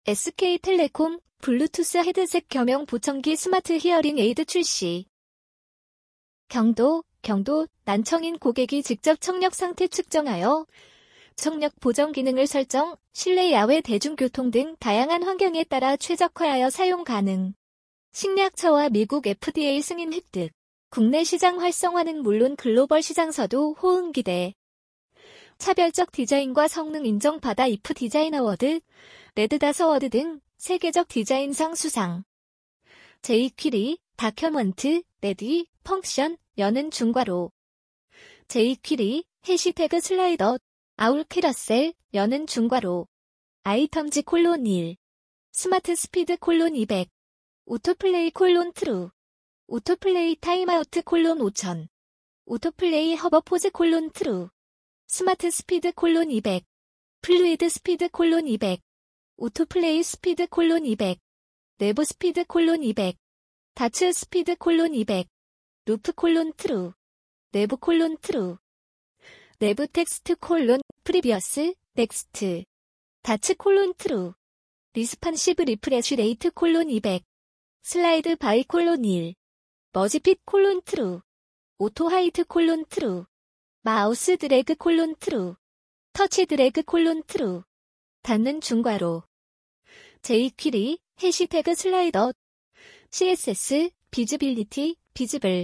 SK텔레콤 블루투스 헤드셋 겸용 보청기 스마트 히어링 에이드 출시. 경도 난청인 고객이 직접 청력 상태 측정하여 청력 보정 기능을 설정, 실내 야외 대중교통 등 다양한 환경에 따라 최적화하여 사용 가능. 식약처와 미국 FDA 승인 획득. 국내 시장 활성화는 물론 글로벌 시장서도 호응 기대. 차별적 디자인과 성능 인정받아 이프 디자인 어워드, 레드닷 어워드 등 세계적 디자인상 수상. 제이퀴리, 다큐먼트, 레디, 펑션, 여는 중괄호. 제이퀴리, 해시태그 슬라이더, 아울 캐러셀, 여는 중괄호. 아이텀즈 콜론 1. 스마트 스피드 콜론 200. 오토플레이 콜론 트루. 오토플레이 타임아우트 콜론 5000. 오토플레이 허버 포즈 콜론 트루. 스마트 스피드 콜론 200. 플루이드 스피드 콜론 200. 오토플레이 스피드 콜론 200. 내부 스피드 콜론 200. 다츠 스피드 콜론 200. 루프 콜론 트루. 내부 콜론 트루. 내부 텍스트 콜론 프리비어스 넥스트. 다츠 콜론 트루. 리스판시브 리프레쉬 레이트 콜론 200. 슬라이드 바이 콜론 1. 머지핏 콜론 트루. 오토 하이트 콜론 트루. 마우스 드래그 콜론 트루. 터치 드래그 콜론 트루. 닫는 중괄호. 제이퀴리, 해시태그 슬라이더. CSS, 비즈빌리티, 비즈블.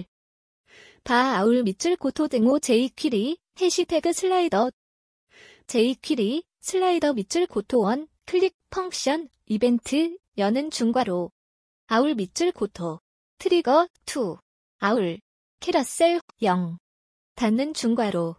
바 아울 밑줄 고토 등호 제이퀴리, 해시태그 슬라이더. 제이퀴리, 슬라이더 밑줄 고토 1, 클릭, 펑션, 이벤트, 여는 중괄호. 아울 밑줄 고토. 트리거, 2. 아울. 캐러셀, 0. 닫는 중괄호.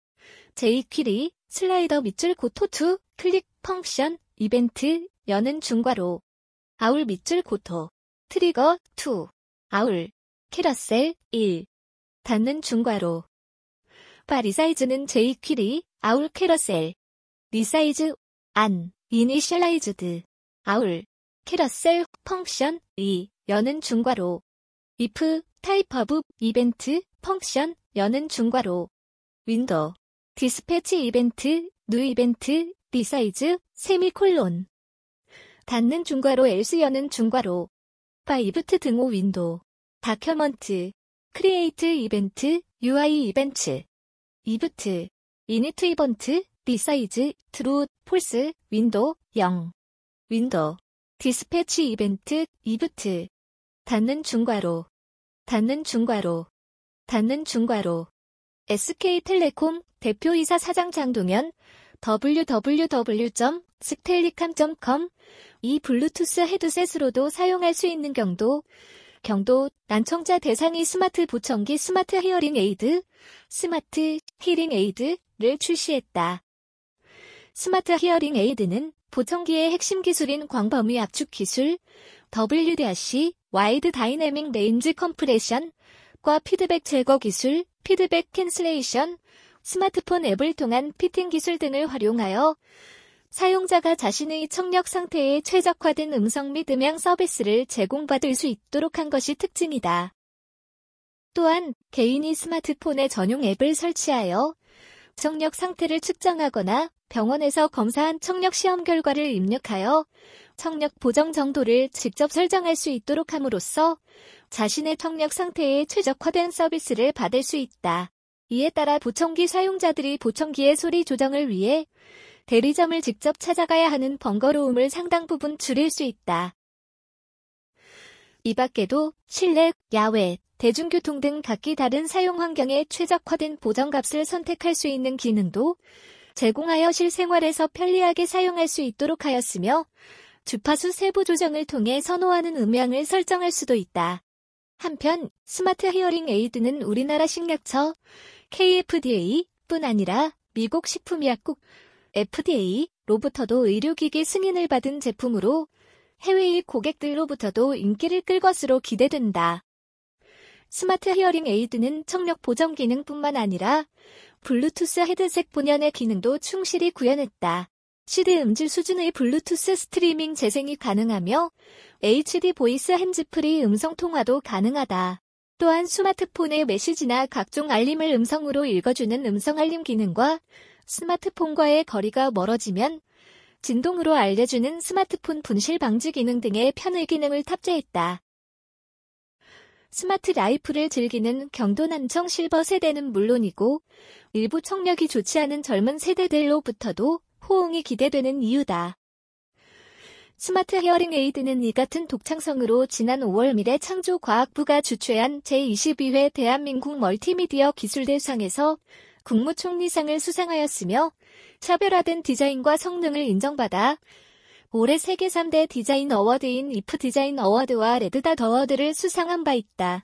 제이퀴리, 슬라이더 밑줄 고토 2, 클릭, 펑션, 이벤트, 여는 중괄호. 아울 밑줄 고토. 트리거, 2. 아울. 캐러셀, 1. 닫는 중괄호. 바 리사이즈는 제이퀴리, 아울 캐러셀. 리사이즈, 안, 이니셜라이즈드. 아울. 캐러셀, 펑션, 2. 여는 중괄호. if, 타입 오브, 이벤트, 펑션, 여는 중괄호. 윈도우. 디스패치 이벤트, 뉴 이벤트, 리사이즈, 세미콜론. 닫는 중괄호 else 여는 중괄호. 바 이브트 등호 윈도우. 다큐먼트. 크리에이트 이벤트, UI 이벤트. 이브트. 이니트 이벤트, 리사이즈, 트루, 폴스, 윈도우, 0. 윈도우. 디스패치 이벤트, 이브트. 닫는 중괄호. 닫는 중괄호. 닫는 중괄호. SK텔레콤 대표이사 사장 장동현 www.stellicam.com 이 블루투스 헤드셋으로도 사용할 수 있는 경도 난청자 대상이 스마트 보청기 스마트 히어링 에이드, 스마트 히어링 에이드를 출시했다. 스마트 히어링 에이드는 보청기의 핵심 기술인 광범위 압축 기술, WDRC, 와이드 다이내믹 레인지 컴프레션과 피드백 제거 기술, 피드백 캔슬레이션, 스마트폰 앱을 통한 피팅 기술 등을 활용하여 사용자가 자신의 청력 상태에 최적화된 음성 및 음향 서비스를 제공받을 수 있도록 한 것이 특징이다. 또한 개인이 스마트폰에 전용 앱을 설치하여 청력 상태를 측정하거나 병원에서 검사한 청력 시험 결과를 입력하여 청력 보정 정도를 직접 설정할 수 있도록 함으로써 자신의 청력 상태에 최적화된 서비스를 받을 수 있다. 이에 따라 보청기 사용자들이 보청기의 소리 조정을 위해 대리점을 직접 찾아가야 하는 번거로움을 상당 부분 줄일 수 있다. 이 밖에도 실내, 야외, 대중교통 등 각기 다른 사용 환경에 최적화된 보정값을 선택할 수 있는 기능도 제공하여 실생활에서 편리하게 사용할 수 있도록 하였으며 주파수 세부 조정을 통해 선호하는 음향을 설정할 수도 있다. 한편 스마트 히어링 에이드는 우리나라 식약처 KFDA뿐 아니라 미국 식품의약국 FDA로부터도 의료기기 승인을 받은 제품으로 해외의 고객들로부터도 인기를 끌 것으로 기대된다. 스마트 히어링 에이드는 청력 보정 기능뿐만 아니라 블루투스 헤드셋 본연의 기능도 충실히 구현했다. CD 음질 수준의 블루투스 스트리밍 재생이 가능하며 HD 보이스 핸즈프리 음성 통화도 가능하다. 또한 스마트폰의 메시지나 각종 알림을 음성으로 읽어주는 음성 알림 기능과 스마트폰과의 거리가 멀어지면 진동으로 알려주는 스마트폰 분실 방지 기능 등의 편의 기능을 탑재했다. 스마트 라이프를 즐기는 경도 난청 실버 세대는 물론이고 일부 청력이 좋지 않은 젊은 세대들로부터도 호응이 기대되는 이유다. 스마트 히어링 에이드는 이 같은 독창성으로 지난 5월 미래창조과학부가 주최한 제22회 대한민국 멀티미디어 기술대상에서 국무총리상을 수상하였으며 차별화된 디자인과 성능을 인정받아 올해 세계 3대 디자인 어워드인 이프 디자인 어워드와 레드닷 어워드를 수상한 바 있다.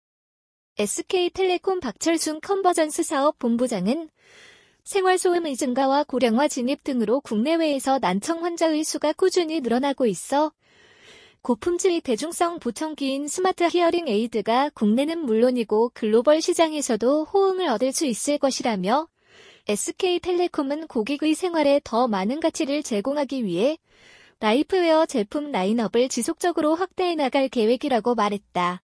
SK텔레콤 박철순 컨버전스 사업 본부장은 생활소음의 증가와 고령화 진입 등으로 국내외에서 난청 환자의 수가 꾸준히 늘어나고 있어 고품질의 대중성 보청기인 스마트 히어링 에이드가 국내는 물론이고 글로벌 시장에서도 호응을 얻을 수 있을 것이라며 SK텔레콤은 고객의 생활에 더 많은 가치를 제공하기 위해 라이프웨어 제품 라인업을 지속적으로 확대해 나갈 계획이라고 말했다.